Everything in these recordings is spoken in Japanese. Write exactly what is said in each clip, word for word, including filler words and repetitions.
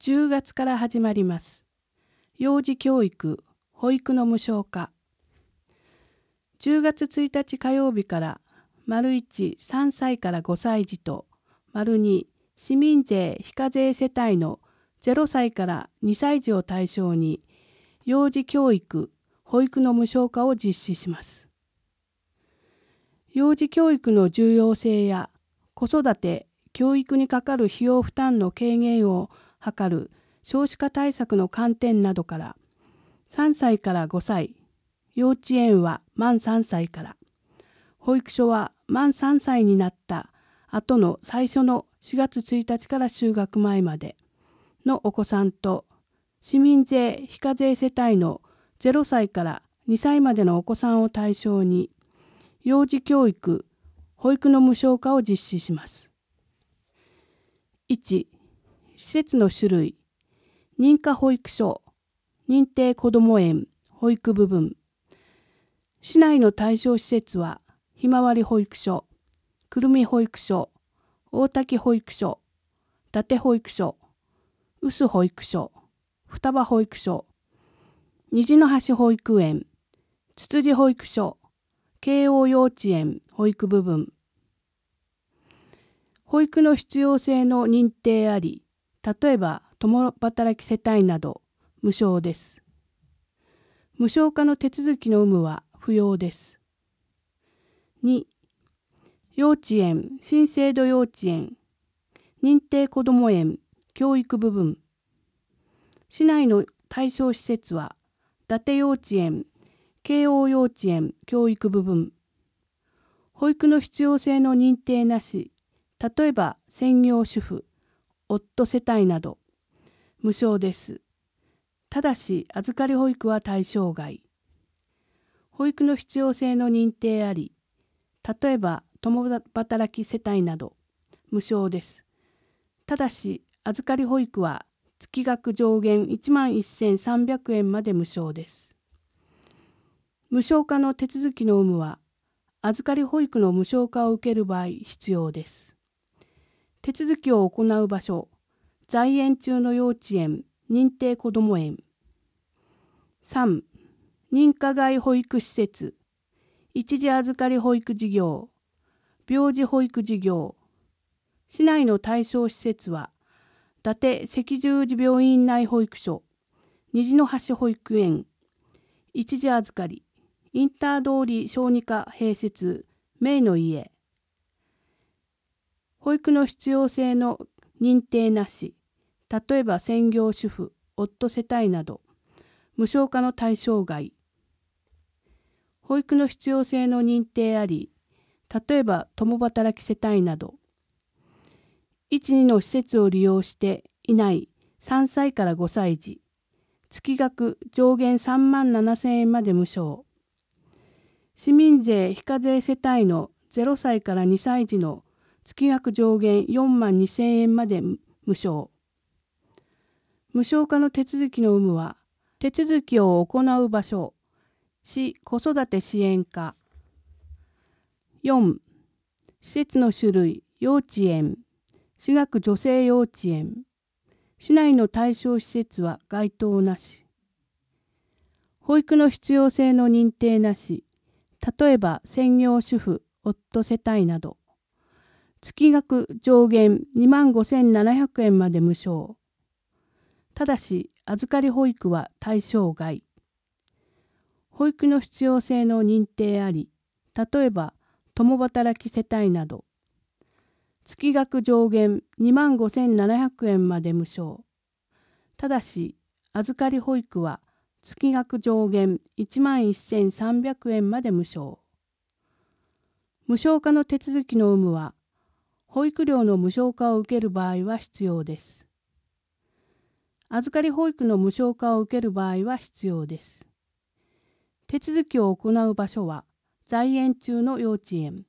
じゅうがつから始まります。幼児教育、保育の無償化。じゅうがつついたち火曜日から、丸いち、さんさいからごさい児と、丸に、市民税非課税世帯のゼロさいからにさい児を対象に、幼児教育、保育の無償化を実施します。幼児教育の重要性や子育て、教育にかかる費用負担の軽減を図る少子化対策の観点などから、さんさいからごさい、幼稚園は満さんさいから、保育所は満さんさいになった後の最初のしがつついたちから就学前までのお子さんと、市民税非課税世帯のゼロさいからにさいまでのお子さんを対象に、幼児教育、保育の無償化を実施します。いち、施設の種類、認可保育所、認定こども園、保育部分。市内の対象施設は、ひまわり保育所、くるみ保育所、大滝保育所、伊達保育所、臼保育所、双葉保育所、虹の橋保育園、つつじ保育所、慶応幼稚園保育部分。保育の必要性の認定あり、例えば共働き世帯など無償です。無償化の手続きの有無は不要です。に、幼稚園、新制度幼稚園、認定こども園、教育部分。市内の対象施設は、伊達幼稚園、慶応幼稚園、教育部分。保育の必要性の認定なし、例えば専業主婦、夫世帯など、無償です。ただし、預かり保育は対象外。保育の必要性の認定あり、例えば共働き世帯など、無償です。ただし、預かり保育は月額上限いちまんせんさんびゃくえんまで無償です。無償化の手続きの有無は、預かり保育の無償化を受ける場合必要です。手続きを行う場所、在園中の幼稚園、認定こども園。さん、認可外保育施設、一時預かり保育事業、病児保育事業。市内の対象施設は、伊達赤十字病院内保育所、虹の橋保育園、一時預かり、インター通り小児科併設、明の家。保育の必要性の認定なし、例えば専業主婦、夫世帯など、無償化の対象外。保育の必要性の認定あり、例えば共働き世帯など、いち、にの施設を利用していないさんさいからごさい児、月額上限さんまんななせんえんまで無償。市民税非課税世帯のゼロさいからにさい児の月額上限よんまんにせんえんまで無償。無償化の手続きの有無は、手続きを行う場所、市子育て支援課。よん、施設の種類、幼稚園、私学女性幼稚園。市内の対象施設は該当なし。保育の必要性の認定なし、例えば専業主婦、夫世帯など。月額上限にまんごせんななひゃくえんまで無償。ただし、預かり保育は対象外。保育の必要性の認定あり、例えば共働き世帯など。月額上限にまんごせんななひゃくえんまで無償。ただし、預かり保育は月額上限いちまんせんさんびゃくえんまで無償。無償化の手続きの有無は、保育料の無償化を受ける場合は必要です。預かり保育の無償化を受ける場合は必要です。手続きを行う場所は、在園中の幼稚園。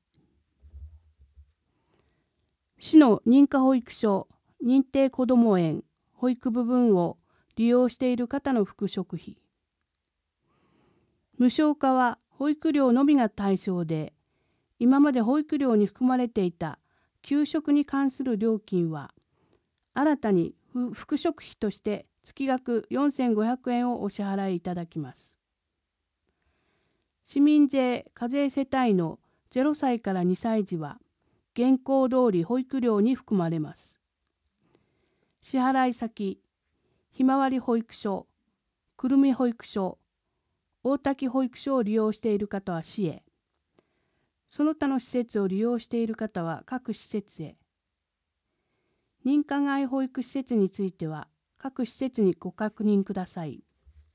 市の認可保育所、認定こども園、保育部分を利用している方の復職費。無償化は保育料のみが対象で、今まで保育料に含まれていた給食に関する料金は、新たに副食費として月額よんせんごひゃくえんをお支払いいただきます。市民税課税世帯のゼロさいからにさい児は現行通り保育料に含まれます。支払い先、ひまわり保育所、くるみ保育所、大滝保育所を利用している方は市へ、その他の施設を利用している方は各施設へ。認可外保育施設については各施設にご確認ください。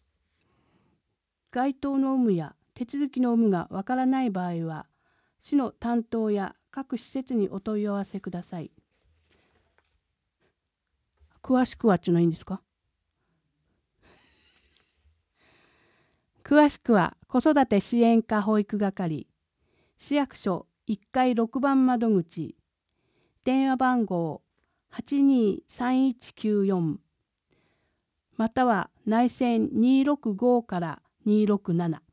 該当の有無や手続きの有無がわからない場合は、市の担当や各施設にお問い合わせください。詳しくはっていうのはいいんですか？詳しくは子育て支援課保育係、市役所いっかいろくばん窓口、電話番号 はちにーさんいちきゅうよん、または内線にーろくごからにーろくなな。